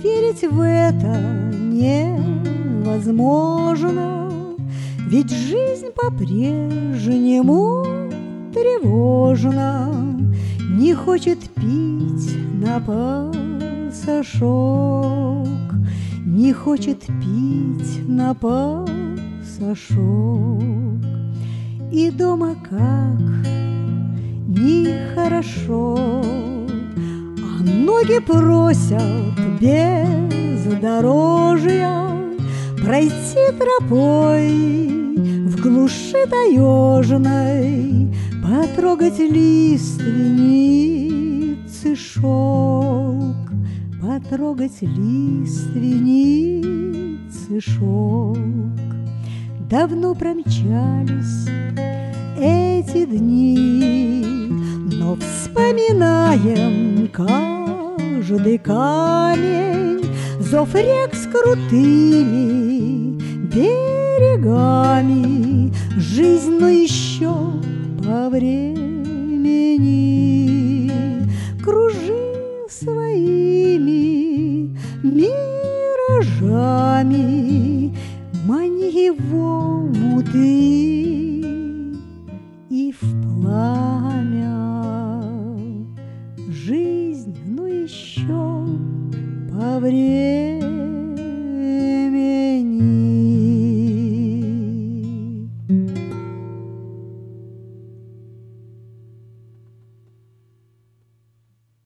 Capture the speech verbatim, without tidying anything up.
верить в это невозможно, ведь жизнь по-прежнему тревожна, не хочет пить на пасашок, не хочет пить на пасашок. И дома как нехорошо, а ноги просят бездорожья пройти тропой в глуши таежной, потрогать лиственницы шелк, потрогать лиственницы шелк. Давно промчались эти дни, но вспоминаем каждый камень, зов рек с крутыми берегами, жизнь, но еще по времени кружи своими миражами, мани его муты и в пламя. Жизнь, но еще по времени